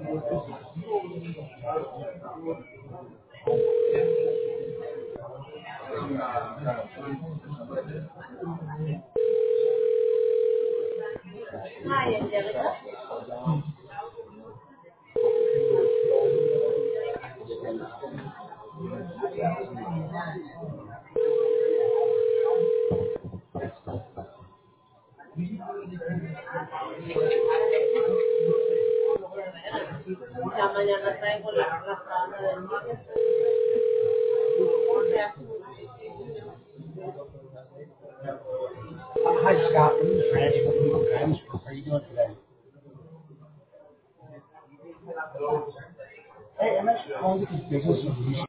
Ya mañana traigo la sábana del niño. Hi, Scott. My name is Randy with Legal Guidance Group. How are you doing today? Hey, I'm actually calling because business is